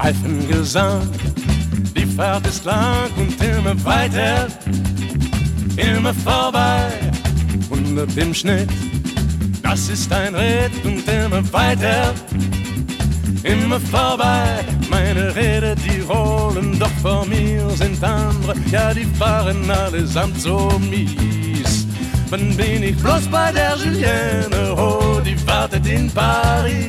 Reifengesang, die Fahrt ist lang und immer weiter, immer vorbei, 100 im Schnitt, das ist ein Ritt und immer weiter, immer vorbei. Meine Räder, die rollen, doch vor mir sind andere, ja, die fahren allesamt so mies. Wann bin ich bloß bei der Julienne, oh, die wartet in Paris.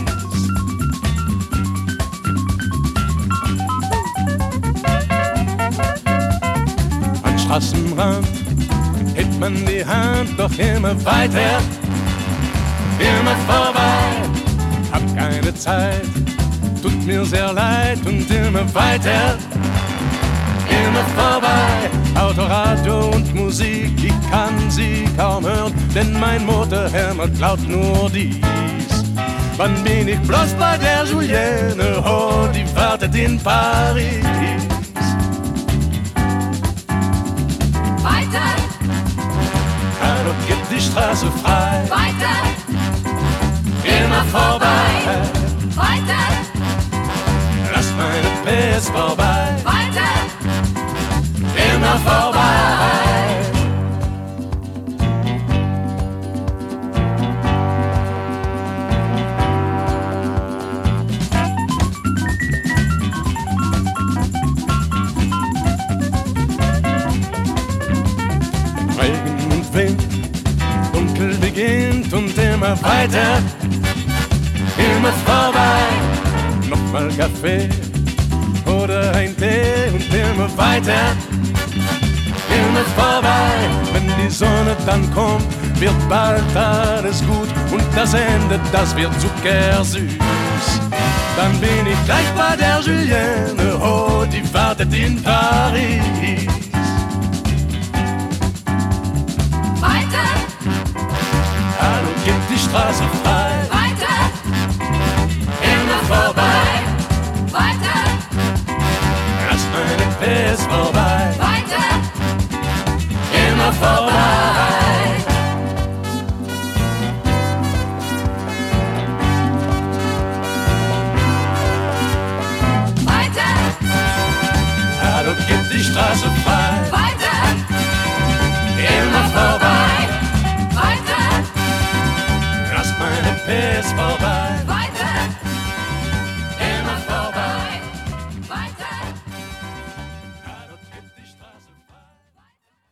Am Straßenrand hebt man die Hand, doch immer weiter, immer vorbei. Hab keine Zeit, tut mir sehr leid und immer weiter, immer vorbei. Autoradio und Musik, ich kann sie kaum hören, denn mein Motor hämmert laut nur dies. Wann bin ich bloß bei der Julienne, oh, die wartet in Paris. Weiter, Hallo, gib die Straße frei, weiter, immer vorbei. weiter, Lass meine PS vorbei, weiter, immer vorbei. Regen und Wind, dunkel beginnt und immer weiter, immer vorbei. Nochmal Kaffee oder ein Tee und immer weiter, immer vorbei. Wenn die Sonne dann kommt, wird bald alles gut und das Ende, das wird zuckersüß. Dann bin ich gleich bei der Julienne, oh, die wartet in Paris. weiter, Hallo, gib die Straße frei, weiter, immer vorbei. weiter, Lass meine PS vorbei, weiter, immer vorbei.